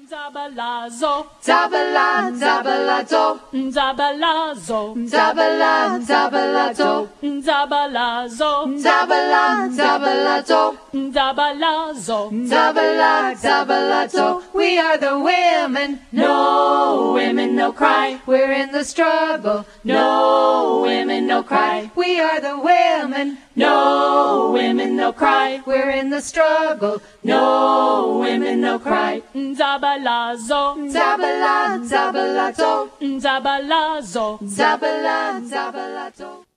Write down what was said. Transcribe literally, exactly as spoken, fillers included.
Zabalazo, Zabala, zabalazo, zabalazo, zabala, zabalazo, zabalazo, zabala, zabalazo, zabalazo, zabala, zabalazo. We are the women. No women, no cry. We're in the struggle. No women, no cry. We are the women. No women, no cry. We're in the struggle. No women, no cry. Zabalazo, Zabala, zabalazo, zabalazo, zabala, zabalazo.